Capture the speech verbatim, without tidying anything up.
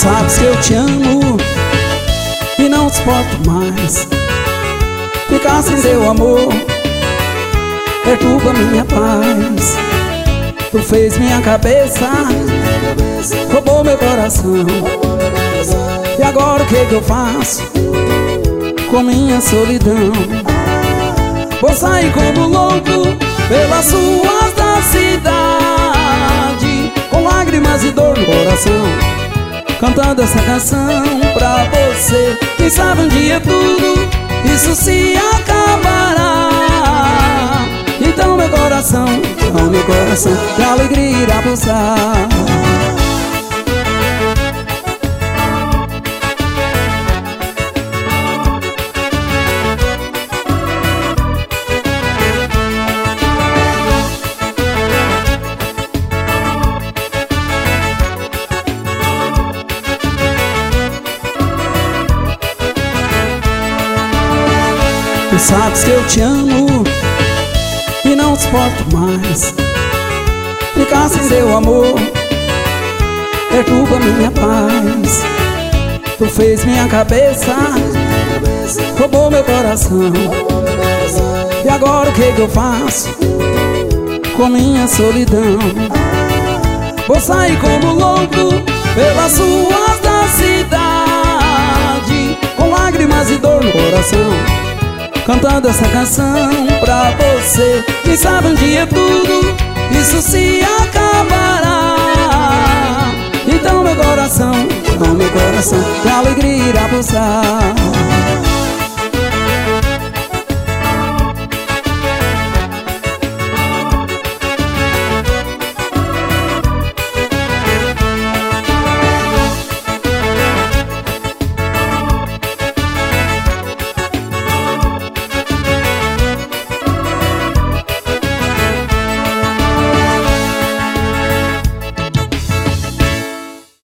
sabes que eu te amo e não suporto mais ficar sem teu amor. Perturba minha paz. Tu fez minha cabeça, roubou meu coração. E agora o que que eu faço com minha solidão? Vou sair como louco pelas ruas da cidade, com lágrimas e dor no coração, cantando essa canção pra você. Quem sabe um dia tudo isso se acabará. Então meu coração, oh meu coração, de alegria irá pulsar. Tu sabes que eu te amo e não suporto mais ficar sem teu amor. Perturba minha paz. Tu fez minha cabeça, roubou meu coração. E agora o que que eu faço com minha solidão? Vou sair como louco pelas ruas da cidade, com lágrimas e dor no coração, cantando essa canção pra você. Quem sabe um dia tudo isso se acabará. Então meu coração, oh meu coração, de alegria irá pulsar.